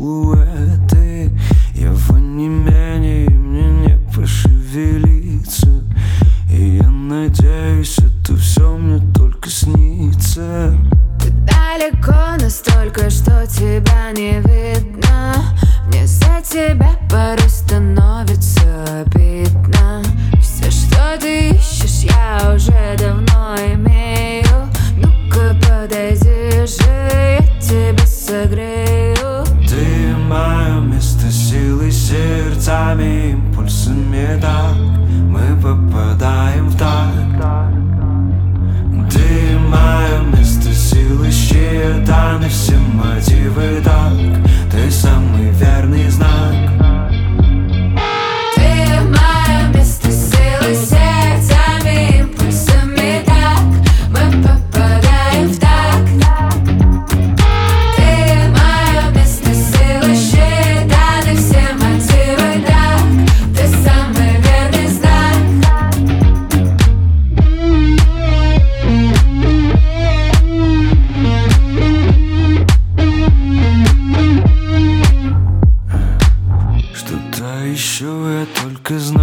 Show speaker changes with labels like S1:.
S1: силуэты. Я в онемении, мне не пошевелиться. И я надеюсь, это все мне только снится.
S2: Ты далеко настолько, что тебя не видно. Мне за тебя порой становится обидно. Все, что ты ищешь, я уже давно имею. Ну-ка подойди же, я тебя согрею.
S1: Ты мое место силы, сердцами, импульсами так мы попадаем в такт. Ты мое место силы, считаны все мотивы так. Ты самый верный знак.
S2: Ты мое место силы, сердцами, импульсами так мы попадаем в такт. Ты мое место силы, считаны все мотивы так. Ты самый верный знак.
S1: Что-то еще я только знаю.